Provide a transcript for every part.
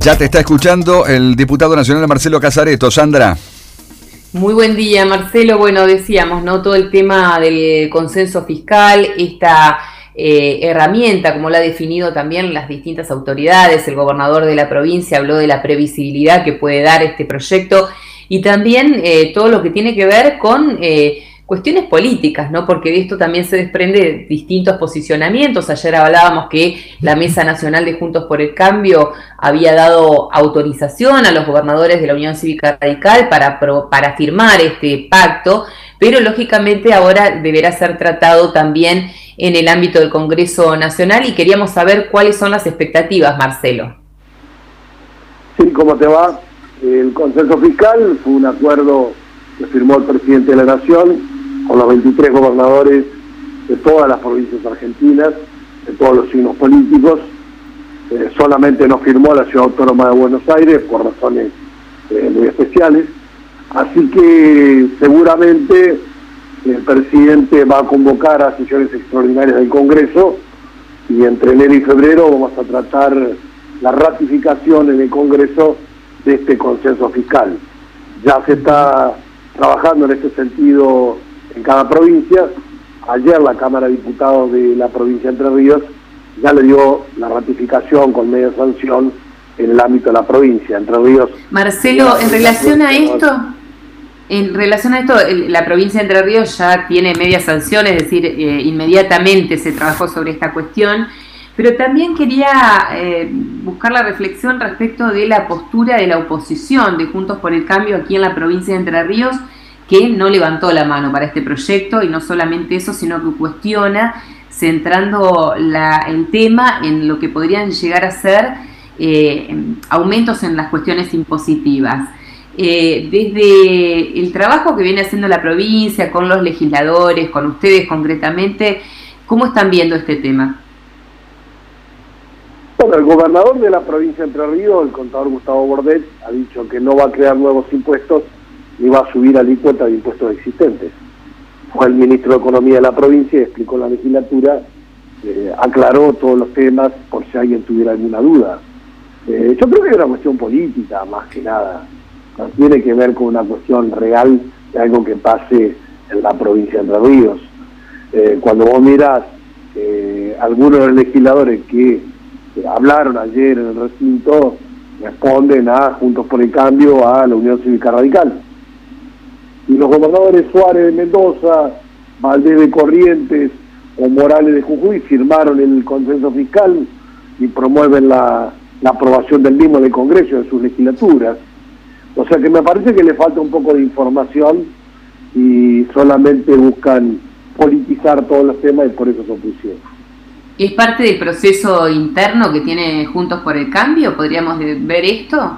Ya te está escuchando el diputado nacional Marcelo Casareto. Sandra. Muy buen día, Marcelo. Bueno, decíamos, ¿no? Todo el tema del consenso fiscal, esta herramienta, como la ha definido también las distintas autoridades, el gobernador de la provincia habló de la previsibilidad que puede dar este proyecto y también todo lo que tiene que ver con cuestiones políticas, ¿no? Porque de esto también se desprende distintos posicionamientos. Ayer hablábamos que la Mesa Nacional de Juntos por el Cambio había dado autorización a los gobernadores de la Unión Cívica Radical para firmar este pacto, pero lógicamente ahora deberá ser tratado también en el ámbito del Congreso Nacional y queríamos saber cuáles son las expectativas, Marcelo. Sí, ¿cómo te va? El consenso fiscal fue un acuerdo que firmó el presidente de la Nación con los 23 gobernadores de todas las provincias argentinas, de todos los signos políticos. Solamente no firmó la Ciudad Autónoma de Buenos Aires por razones muy especiales. Así que seguramente el presidente va a convocar a sesiones extraordinarias del Congreso y entre enero y febrero vamos a tratar la ratificación en el Congreso de este consenso fiscal. Ya se está trabajando en este sentido en cada provincia. Ayer la Cámara de Diputados de la provincia de Entre Ríos ya le dio la ratificación con media sanción en el ámbito de la provincia. Entre Ríos. Marcelo, en relación a esto, la provincia de Entre Ríos ya tiene media sanción, es decir, inmediatamente se trabajó sobre esta cuestión, pero también quería buscar la reflexión respecto de la postura de la oposición de Juntos por el Cambio aquí en la provincia de Entre Ríos, que no levantó la mano para este proyecto, y no solamente eso, sino que cuestiona, centrando el tema en lo que podrían llegar a ser aumentos en las cuestiones impositivas. Desde el trabajo que viene haciendo la provincia, con los legisladores, con ustedes concretamente, ¿cómo están viendo este tema? Bueno, el gobernador de la provincia de Entre Ríos, el contador Gustavo Bordet, ha dicho que no va a crear nuevos impuestos ni va a subir alícuotas de impuestos existentes. Fue el ministro de Economía de la provincia y explicó en la legislatura, aclaró todos los temas por si alguien tuviera alguna duda. Yo creo que es una cuestión política, más que nada. No tiene que ver con una cuestión real de algo que pase en la provincia de Entre Ríos. Cuando vos mirás algunos de los legisladores que hablaron ayer en el recinto, responden a Juntos por el Cambio, a la Unión Cívica Radical. Y los gobernadores Suárez de Mendoza, Valdés de Corrientes o Morales de Jujuy firmaron el consenso fiscal y promueven la aprobación del mismo en el Congreso, en sus legislaturas. O sea que me parece que le falta un poco de información y solamente buscan politizar todos los temas y por eso se opusieron. ¿Es parte del proceso interno que tiene Juntos por el Cambio? ¿Podríamos ver esto?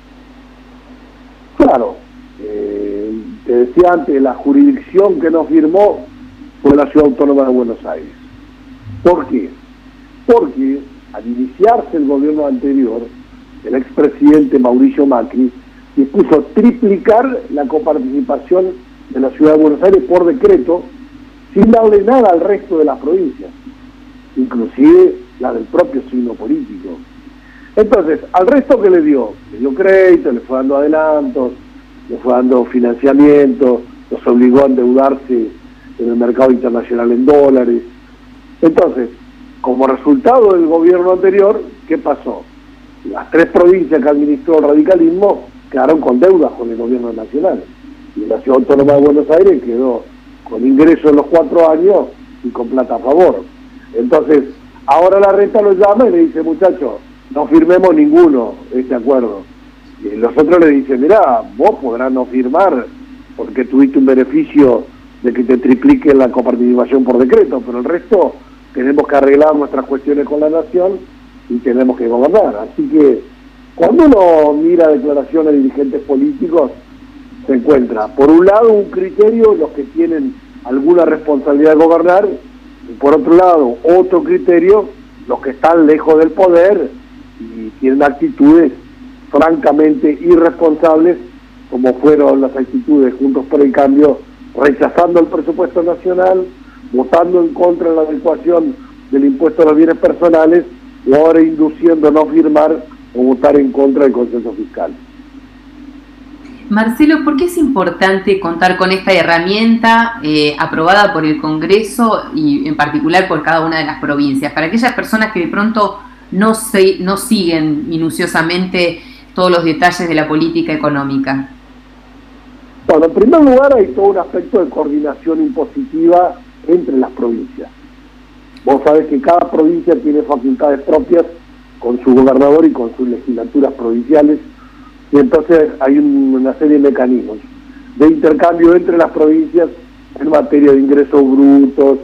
Claro. Te decía antes, la jurisdicción que no firmó fue la Ciudad Autónoma de Buenos Aires. ¿Por qué? Porque al iniciarse el gobierno anterior, el expresidente Mauricio Macri dispuso triplicar la coparticipación de la Ciudad de Buenos Aires por decreto, sin darle nada al resto de las provincias, inclusive la del propio signo político. Entonces, al resto que le dio crédito, le fue dando adelantos, le fue dando financiamiento, los obligó a endeudarse en el mercado internacional en dólares. Entonces, como resultado del gobierno anterior, ¿qué pasó? Las 3 provincias que administró el radicalismo quedaron con deudas con el gobierno nacional. Y la Ciudad Autónoma de Buenos Aires quedó con ingresos en los 4 años y con plata a favor. Entonces, ahora la reta lo llama y le dice, muchachos, no firmemos ninguno este acuerdo. Y los otros le dicen, mirá, vos podrás no firmar porque tuviste un beneficio de que te tripliquen la coparticipación por decreto, pero el resto tenemos que arreglar nuestras cuestiones con la nación y tenemos que gobernar. Así que cuando uno mira declaraciones de dirigentes políticos, se encuentra, por un lado, un criterio, los que tienen alguna responsabilidad de gobernar, y por otro lado, otro criterio, los que están lejos del poder y tienen actitudes francamente irresponsables, como fueron las actitudes de Juntos por el Cambio, rechazando el presupuesto nacional, votando en contra de la adecuación del impuesto a los bienes personales, y ahora induciendo a no firmar o votar en contra del consenso fiscal. Marcelo, ¿por qué es importante contar con esta herramienta aprobada por el Congreso y en particular por cada una de las provincias? Para aquellas personas que de pronto no siguen minuciosamente todos los detalles de la política económica. Bueno, en primer lugar hay todo un aspecto de coordinación impositiva entre las provincias. Vos sabés que cada provincia tiene facultades propias con su gobernador y con sus legislaturas provinciales, y entonces hay una serie de mecanismos de intercambio entre las provincias en materia de ingresos brutos,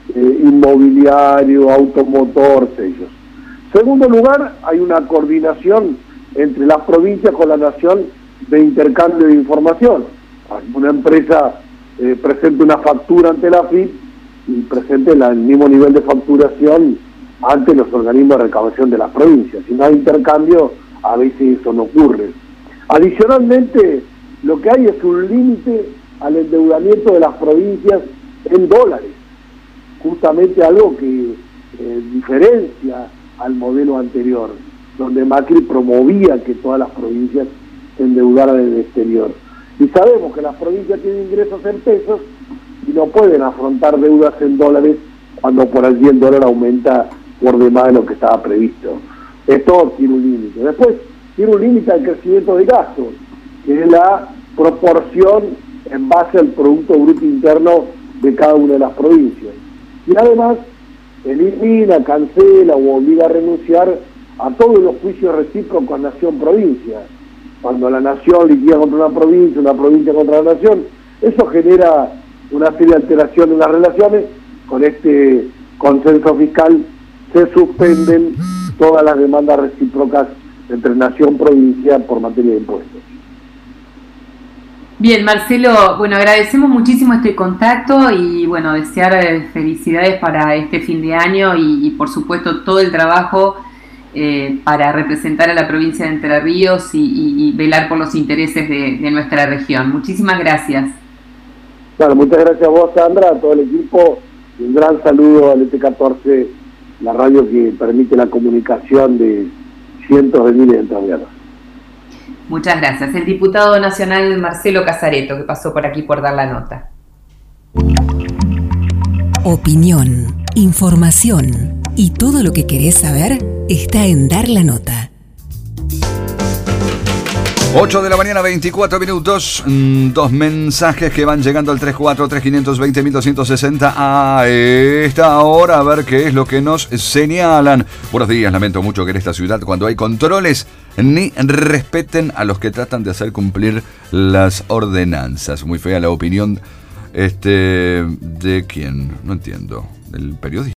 inmobiliario, automotor, sellos. Segundo lugar, hay una coordinación entre las provincias con la nación de intercambio de información. Una empresa presenta una factura ante la AFIP y presente el mismo nivel de facturación ante los organismos de recaudación de las provincias. Si no hay intercambio, a veces eso no ocurre. Adicionalmente, lo que hay es un límite al endeudamiento de las provincias en dólares, justamente algo que diferencia al modelo anterior, donde Macri promovía que todas las provincias se endeudaran en el exterior. Y sabemos que las provincias tienen ingresos en pesos y no pueden afrontar deudas en dólares cuando por allí el dólar aumenta por demás de lo que estaba previsto. Esto tiene un límite. Después tiene un límite al crecimiento de gastos, que es la proporción en base al Producto Bruto Interno de cada una de las provincias. Y además elimina, cancela o obliga a renunciar a todos los juicios recíprocos nación-provincia. Cuando la nación liquida contra una provincia contra la nación, eso genera una serie de alteraciones en las relaciones. Con este consenso fiscal se suspenden todas las demandas recíprocas entre nación y provincia por materia de impuestos. Bien, Marcelo, bueno, agradecemos muchísimo este contacto y bueno, desear felicidades para este fin de año y por supuesto todo el trabajo para representar a la provincia de Entre Ríos y velar por los intereses de nuestra región. Muchísimas gracias. Bueno, muchas gracias a vos, Sandra, a todo el equipo, y un gran saludo al ET14, la radio que permite la comunicación de cientos de miles de entrerrianos. Muchas gracias. El diputado nacional Marcelo Casareto, que pasó por aquí por dar la nota. Opinión, información y todo lo que querés saber está en Dar la Nota. 8 de la mañana, 24 minutos. Dos mensajes que van llegando al 343-520-1260 a esta hora. A ver qué es lo que nos señalan. Buenos días, lamento mucho que en esta ciudad, cuando hay controles, ni respeten a los que tratan de hacer cumplir las ordenanzas. Muy fea la opinión ¿de quién? No entiendo. ¿Del periodista?